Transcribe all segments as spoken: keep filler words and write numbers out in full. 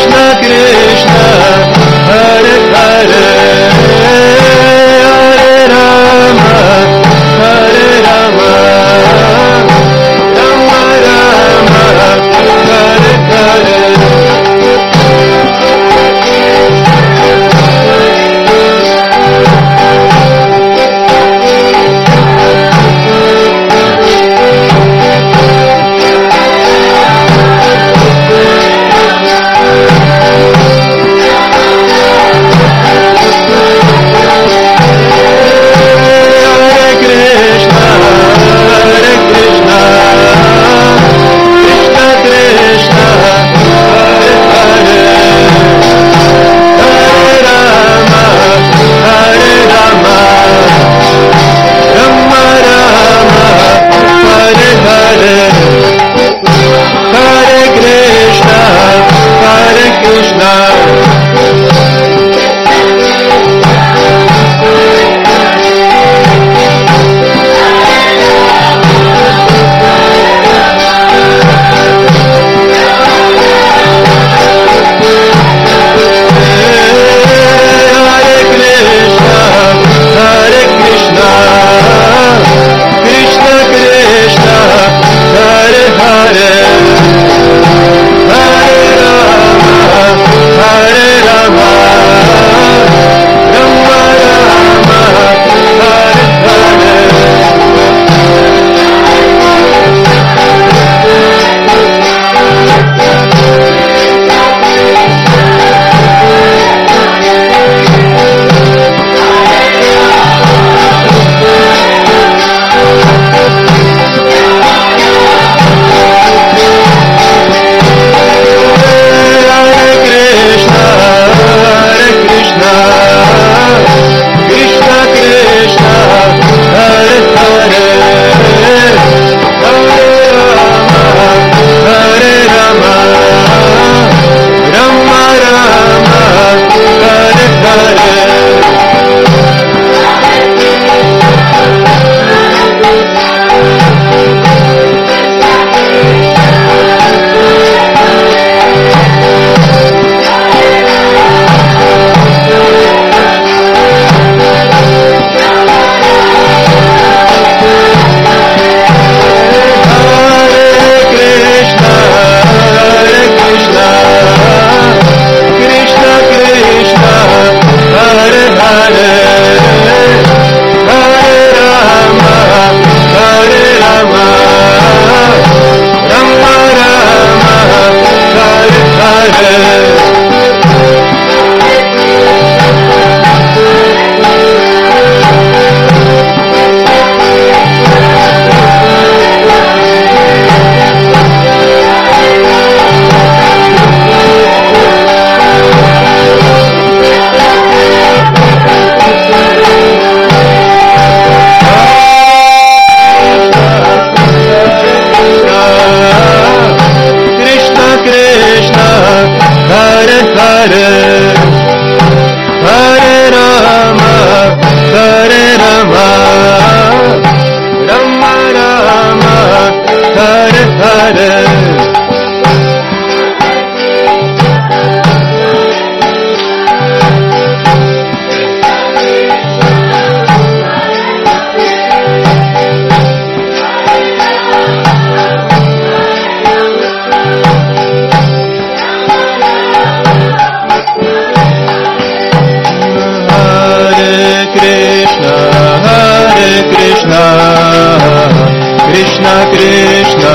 Krishna Krishna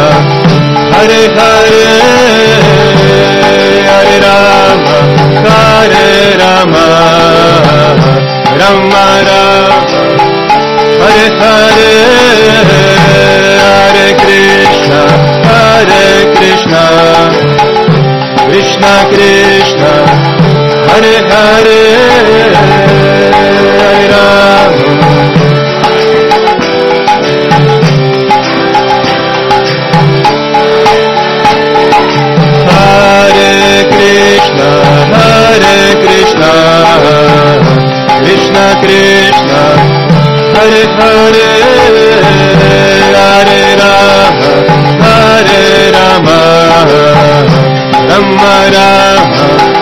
Hare Hare Hare Rama Hare Rama Rama Rama Hare Hare Hare Krishna Hare Krishna Krishna Krishna Hare Hare Hare Rama Krishna Krishna Hare Hare Hare Rama Hare Rama Rama Rama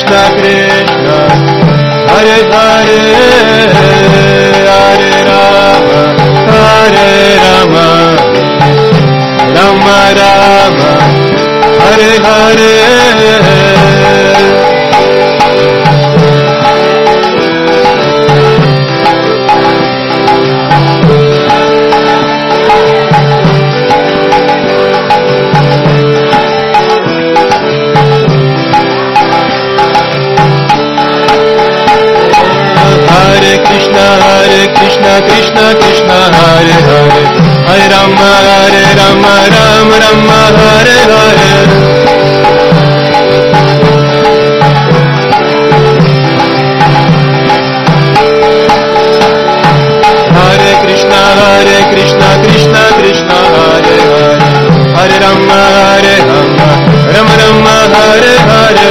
Krishna Krishna Hare Hare Hare Rama Hare Rama Rama Rama Hare Hare Krishna Krishna Krishna Hare Hare Hare Rama Hare Rama Rama Rama Hare Hare Hare Krishna Hare Krishna Krishna Krishna Hare Hare Hare Rama Hare Rama Rama Rama Hare Hare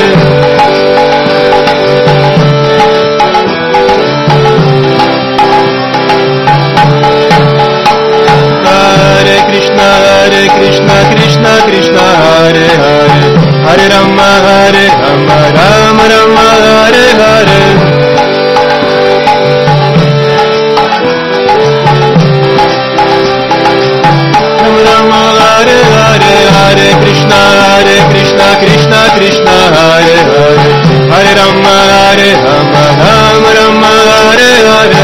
Hare Krishna Krishna Krishna Hare Hare Hare Rama Hare Rama Rama Rama Hare Hare Rama Hare Hare Hare Krishna Hare Krishna Krishna Krishna Hare Hare Hare Rama Hare Rama Rama Rama Hare Hare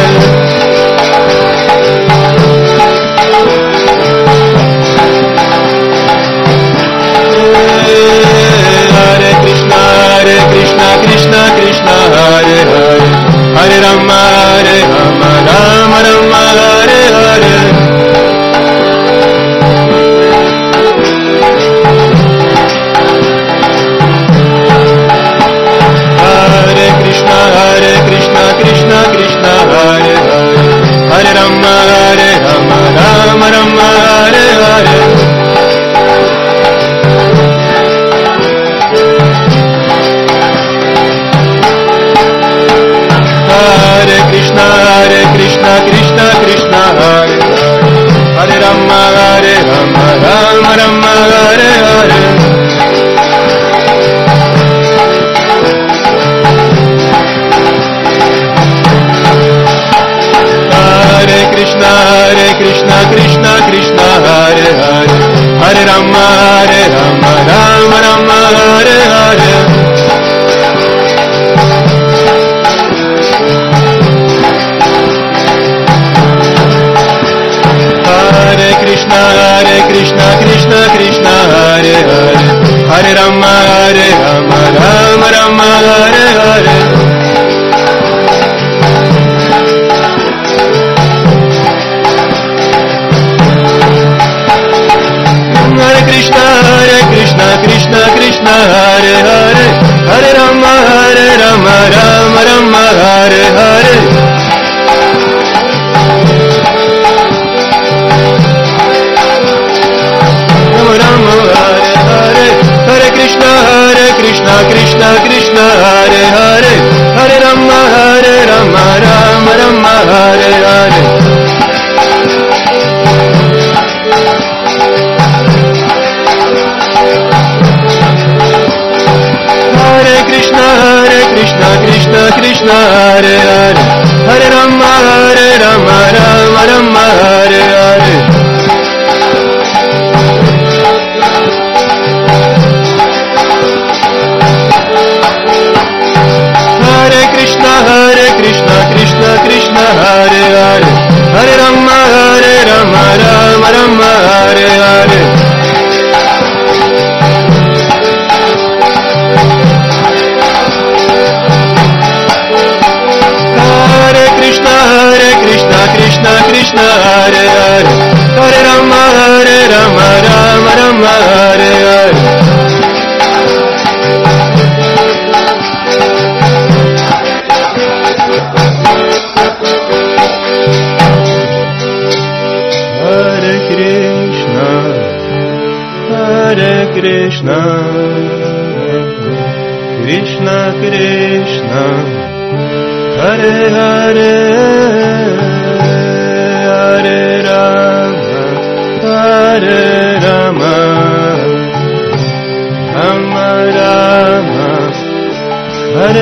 Hare Krishna Krishna Krishna Hare Hare Hare Rama Hare Rama Rama Rama Hare Hare Hare Krishna Hare Krishna Krishna Krishna Hare Hare Hare Rama Hare Rama Rama Rama Hare Hare Hare Krishna Hare Krishna Krishna Krishna Hare Hare Hare Rama Hare Rama Rama Rama Hare Hare Hare Krishna Hare Krishna Krishna Krishna Hare Hare Hare Rama Hare Rama Rama Rama Hare Hare Hare Krishna Hare Krishna Krishna Krishna Hare Hare Hare Rama Hare Rama Rama Rama Hare Hare Hare Krishna Hare Krishna Krishna Krishna Hare Hare Hare Rama Hare Rama Rama Rama Hare Hare Rama Hare Hare Hare Krishna Hare Krishna Krishna Krishna Hare Hare Hare Rama Hare Rama Rama Rama Hare Hare Hare Krishna Hare Krishna Krishna Krishna Hare Hare Hare Rama Hare Rama Rama Rama Hare Hare Hare Krishna Hare Krishna Krishna Krishna Hare Hare Hare Rama Hare Rama Rama Rama Hare Hare Hare Krishna Hare Krishna Krishna Krishna Hare Hare Hare Rama Hare Rama Rama Rama Hare Hare Hare Krishna Hare Krishna Krishna Krishna Hare Hare Hare Rama Hare Rama Rama Rama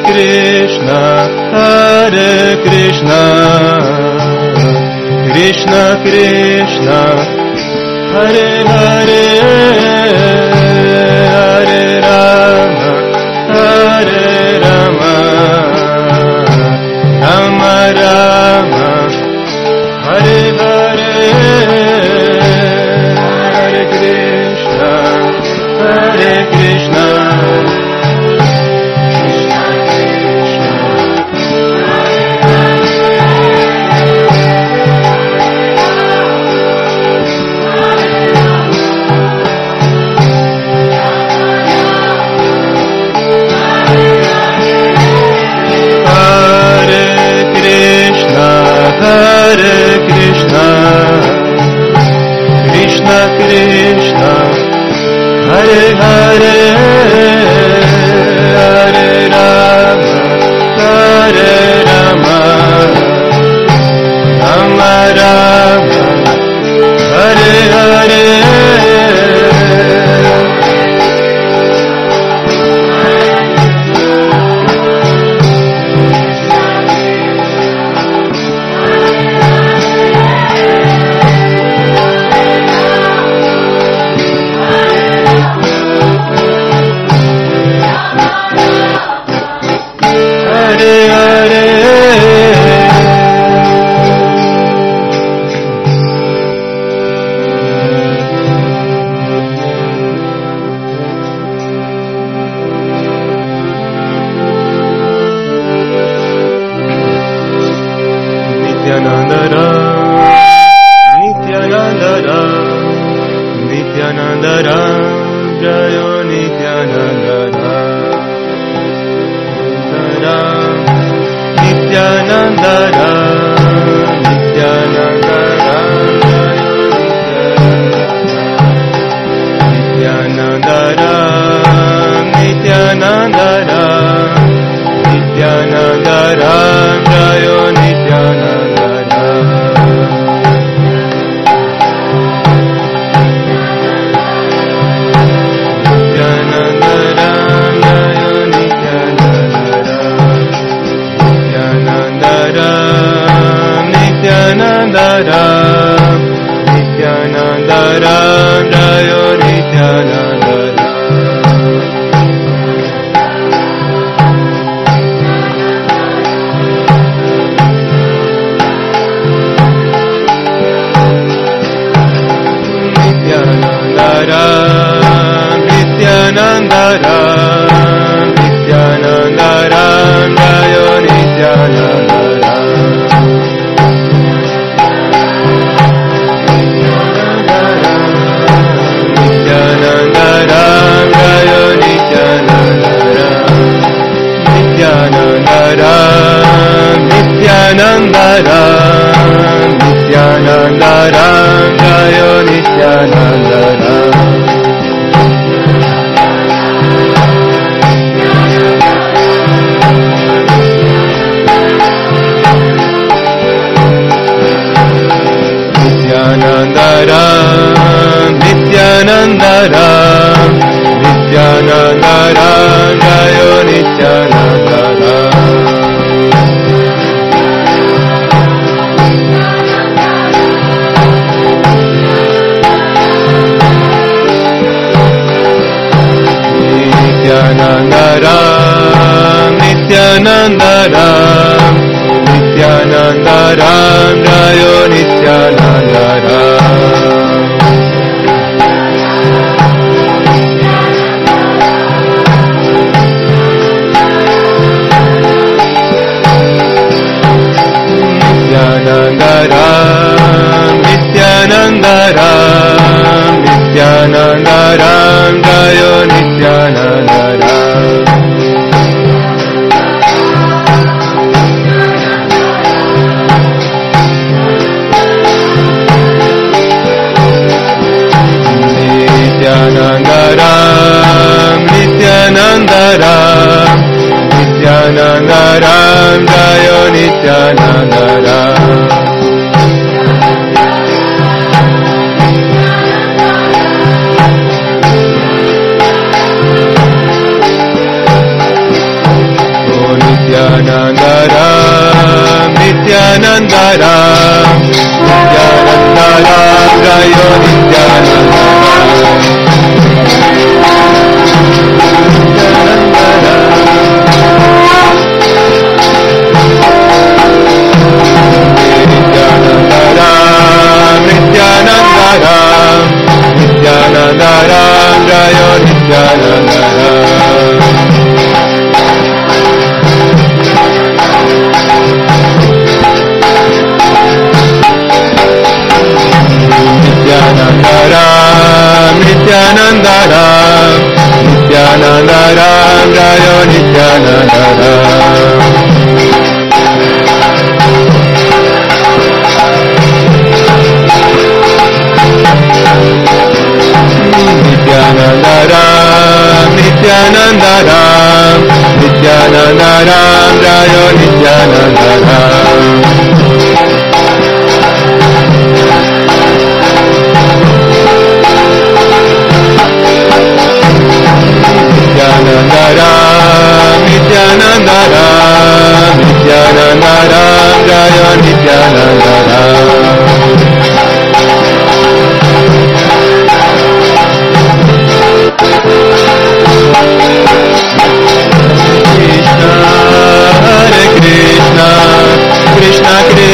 Krishna, Hare Krishna, Krishna Krishna, Hare Hare, Hare Rama, Hare Rama, Rama Rama, Hare Hare, Hare Krishna, Hare Krishna, Hare Krishna, Krishna Krishna, Hare Hare, Hare Rama, Hare Rama, Rama Rama, Hare Hare. Nityanandara, Nityanandara, Nityanandara, Jayo Nityanandara, Nityanandara, Nityanandara, Nityanandara, Nityanandara, Nityanandara, Jayo Nityanandara. Nityanandara, Nityanandara, Jayo Nityanandara. Nityanandara, Nityanandara, Nityanandara, Jayo Nityanandara. Nityanandara, Jayo Nityanandara, Nityanandara, Nityanandara, Nityanandara, Jayo Nityanandara. Nityanandara, Nityanandara, Nityanandara, Jayo Nityanandara. Nityanandara, Nityanandara, Nityanandara, Jayo Nityanandara. Nityanandara, Nityanandara, Nityanandara, Jayo Nityanandara. Nityanandara, Nityanandara, Nityanandara, Jayo Nityanandara. Nityananda Ram, Nityananda Ram, Jayo Nityananda Ram, Nityananda Ram, Nityananda Ram, Nityananda Ram, Nityananda Ram, Jayo Nityananda Ram. Nityananda Ram, Nityananda Ram, Nityananda Ram, Jayo Nityananda Ram. Nityananda Ram, Nityananda Ram, Nityananda Ram, Jayo Nityananda Ram. Nityananda Ram, Nityananda Ram, Nityananda Ram, Jayo Nityananda Ram. Krishna, Hare Krishna, Krishna Krishna,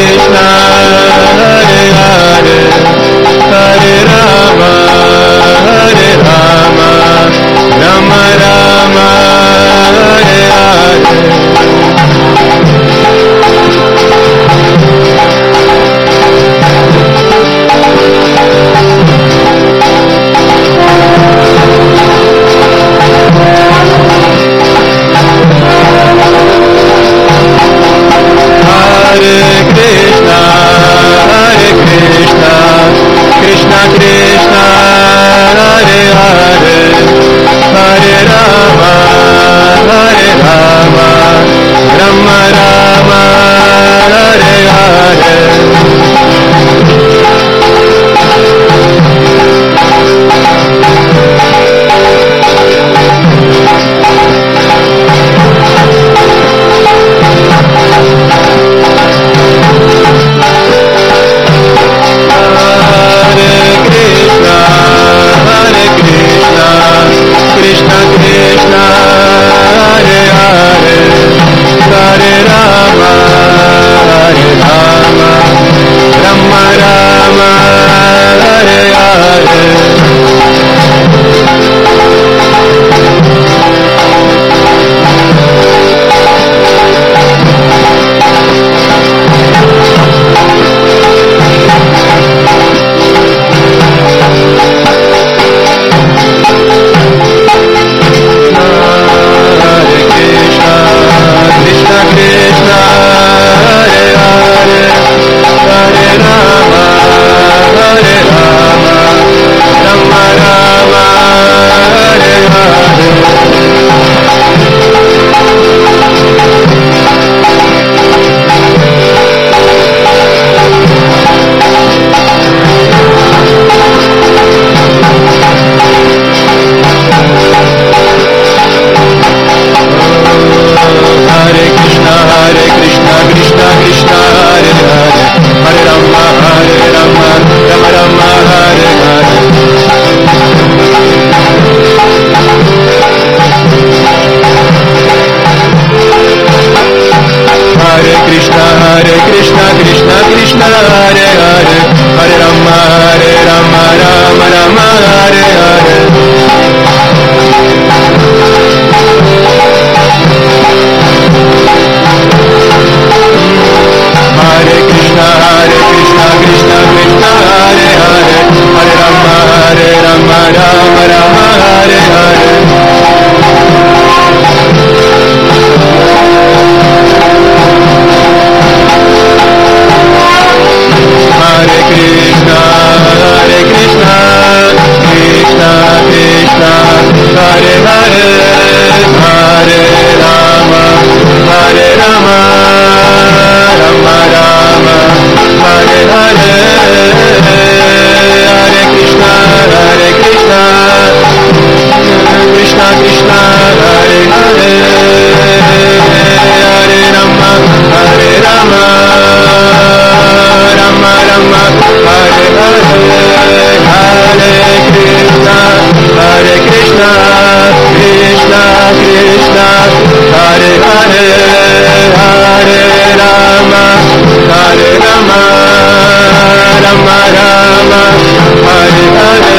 Hare Rama, Hare Rama, Rama Rama, Hare Hare,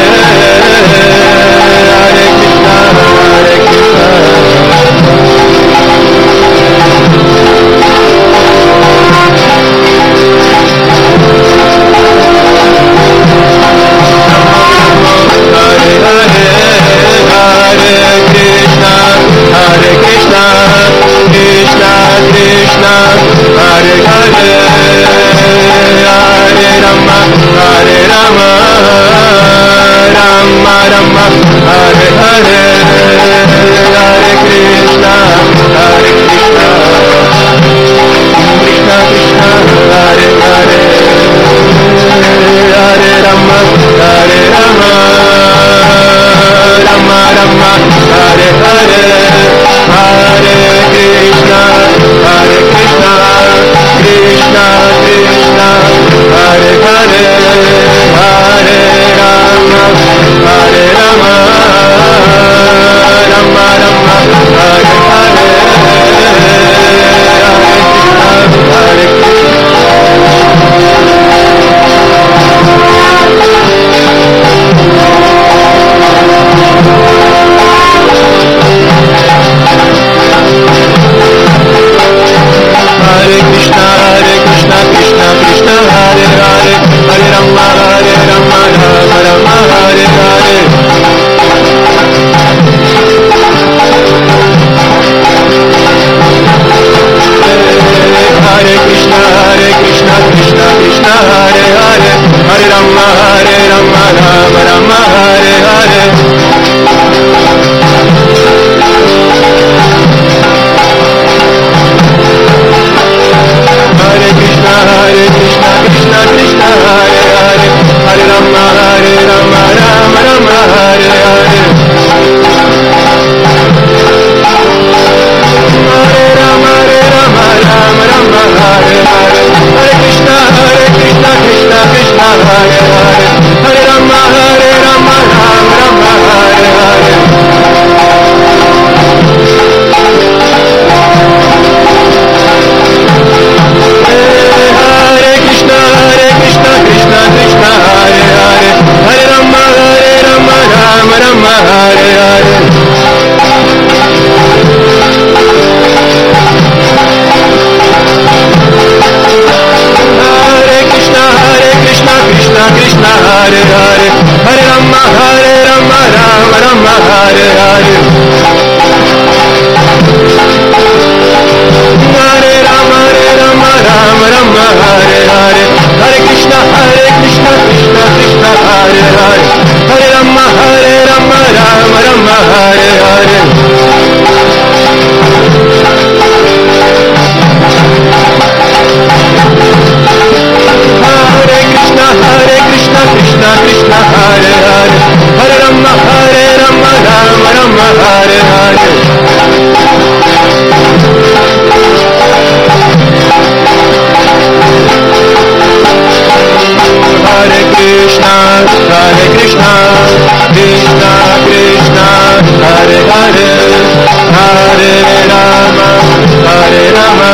Hare Krishna, Hare Krishna. Hare Hare, Hare Krishna, Hare Krishna, Krishna Krishna, Hare Hare, Hare Rama, Hare Rama, Rama Rama, Hare Hare, Hare Krishna, Hare Krishna, Krishna Krishna, Hare Hare, Hare Rama, Hare Rama, Rama Rama, Hare Hare, Hare Krishna, Hare Krishna, Krishna Krishna, Hare Hare, Hare Rama, Hare Rama, Rama Rama, Hare Hare, Hare Krishna, Hare Krishna. Hare Krishna, Hare Krishna, Krishna Krishna, Hare Hare, Hare Rama, Hare Rama, Rama Rama, Hare Hare. Hare Krishna, Hare Krishna, Krishna Krishna, Hare Hare, Hare Rama, Hare Rama, Rama Rama, Hare Hare. Hare Krishna, Hare Krishna, Krishna Krishna, Hare Hare, Hare Rama, Hare Rama, Rama Rama, Hare Hare. Hare Rama, Hare Rama, Rama Rama, Hare Hare, Hare Krishna, Hare Krishna, Krishna Krishna, Hare Hare, Hare Rama, Hare Rama, Rama Rama, Hare Hare. Hare Krishna, Hare Krishna, Krishna Krishna, Hare Hare, Hare Rama, Hare Rama, Rama Rama, Hare Hare. Hare Krishna, Hare Krishna, Krishna Krishna, Hare Hare, Hare Rama, Hare Rama, Rama Rama, Hare Hare. Hare Rama, Hare Rama, Rama Rama, Hare Hare, Hare Krishna, Hare Krishna, Krishna Krishna, Hare Hare, Hare Rama, Hare Rama, Rama Rama, Hare Hare. Hare Krishna, Hare Krishna, Krishna Krishna, Hare Hare, Hare Rama, Hare Rama, Rama Rama, Hare Hare. Hare Krishna, Hare Krishna, Krishna Krishna, Hare Hare, Hare Rama, Hare Rama,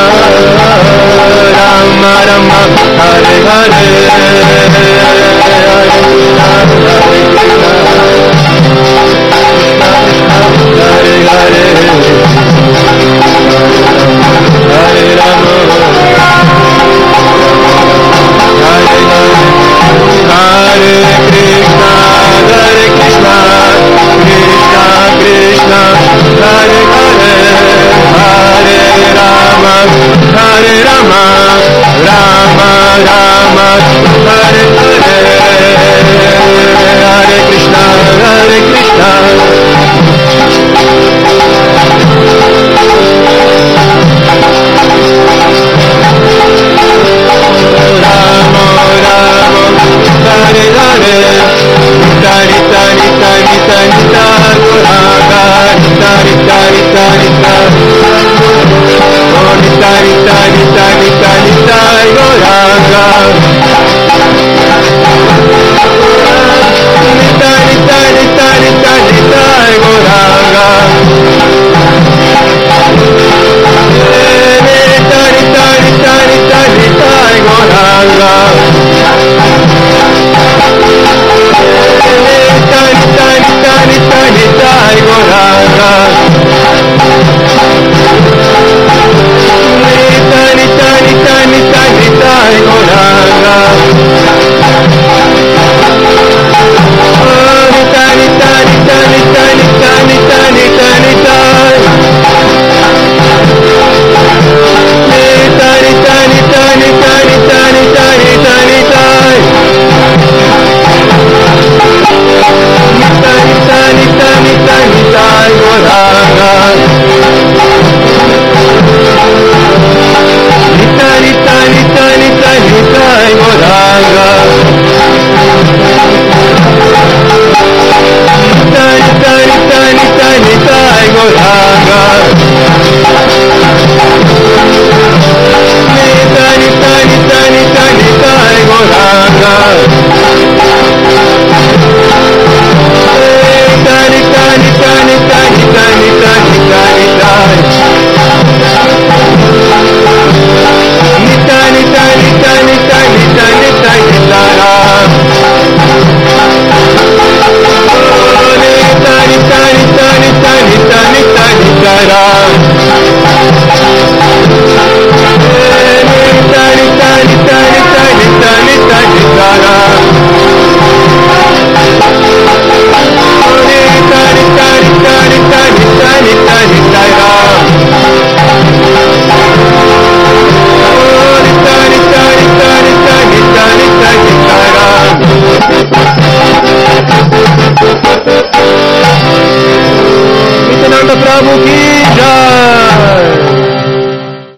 Rama Rama, Hare Hare, Hare Krishna, Hare Krishna.